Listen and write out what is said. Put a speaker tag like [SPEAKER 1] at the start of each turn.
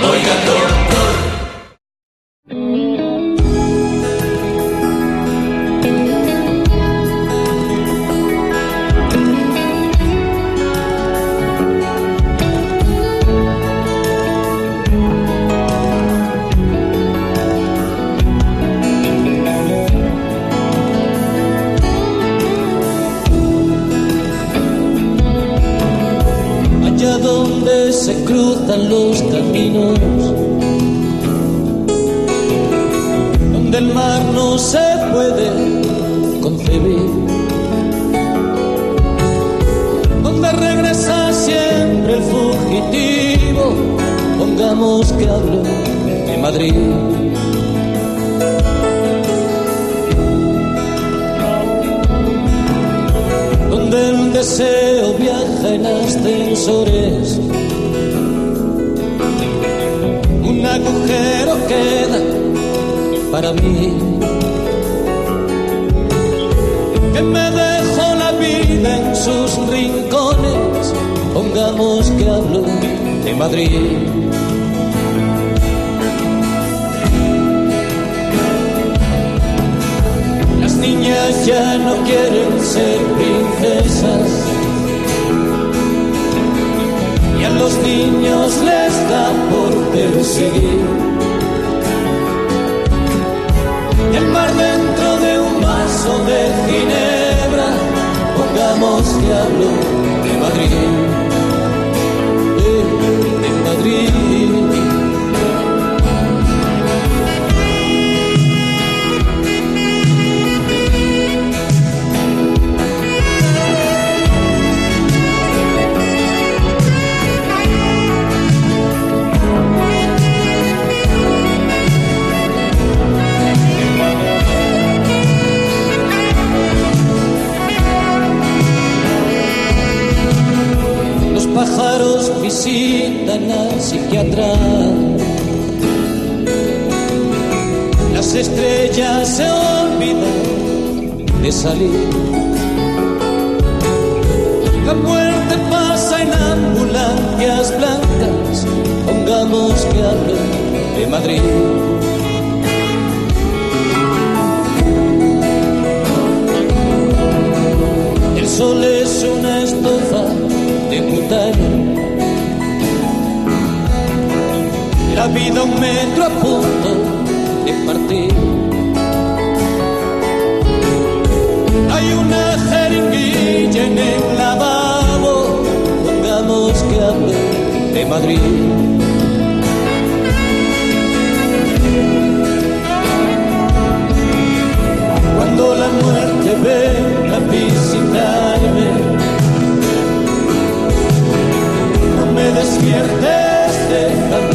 [SPEAKER 1] Oiga, doctor.
[SPEAKER 2] Allá donde se cruzan los caminos, donde el mar no se puede concebir, donde regresa siempre el fugitivo, pongamos que hablo de Madrid. Donde el deseo viaja en ascensores, un agujero queda para mí, que me dejó la vida en sus rincones, pongamos que hablo de Madrid. Las niñas ya no quieren ser princesas y a los niños les da por perseguir. Y el mar dentro de un vaso de ginebra, pongamos que hablo de Madrid, de Madrid. Pájaros visitan al psiquiatra, las estrellas se olvidan de salir, la muerte pasa en ambulancias blancas, pongamos que hablo de Madrid. El sol es una estofa de butano, la vida un metro a punto de partir. Hay una jeringuilla en el lavabo, pongamos que hablo de Madrid. Cuando la muerte venga a visitarme, no me despiertes, déjame